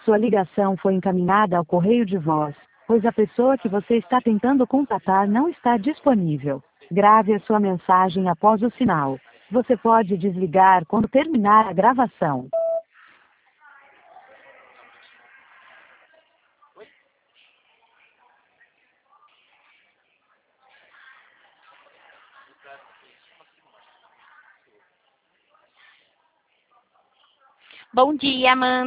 Sua ligação foi encaminhada ao correio de voz, pois a pessoa que você está tentando contatar não está disponível. Grave a sua mensagem após o sinal. Você pode desligar quando terminar a gravação. Bom dia, Amanda.